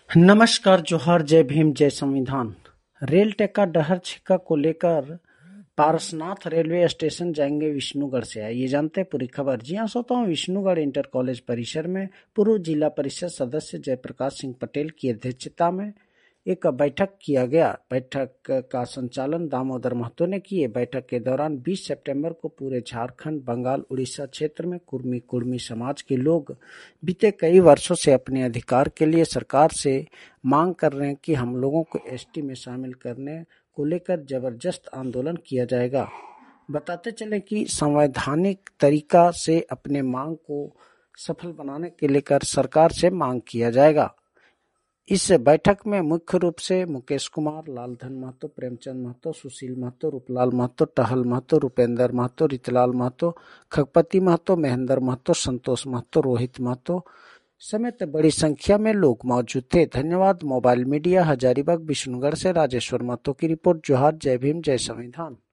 नमस्कार, जोहार, जय भीम, जय संविधान। रेल टेक्का डहर छिक्का को लेकर पारसनाथ रेलवे स्टेशन जाएंगे विष्णुगढ़ से। आइए जानते हैं पूरी खबर। जी हां, श्रोताओं, विष्णुगढ़ इंटर कॉलेज परिसर में पूर्व जिला परिषद सदस्य जयप्रकाश सिंह पटेल की अध्यक्षता में एक बैठक किया गया। बैठक का संचालन दामोदर महतो ने किए। बैठक के दौरान 20 सितंबर को पूरे झारखंड, बंगाल, उड़ीसा क्षेत्र में कुर्मी समाज के लोग बीते कई वर्षों से अपने अधिकार के लिए सरकार से मांग कर रहे हैं कि हम लोगों को एसटी में शामिल करने को लेकर जबरदस्त आंदोलन किया जाएगा। बताते चले कि संवैधानिक तरीका से अपने मांग को सफल बनाने के लेकर सरकार से मांग किया जाएगा। इस बैठक में मुख्य रूप से मुकेश कुमार, लालधन महतो, प्रेमचंद महतो, सुशील महतो, रूपलाल महतो, टहल महतो, रूपेंद्र महतो, रितलाल महतो, खगपति महतो, महेंद्र महतो, संतोष महतो, रोहित महतो समेत बड़ी संख्या में लोग मौजूद थे। धन्यवाद। मोबाइल मीडिया, हजारीबाग, विष्णुगढ़ से राजेश्वर महतो की रिपोर्ट। जोहार, जय भीम, जय संविधान।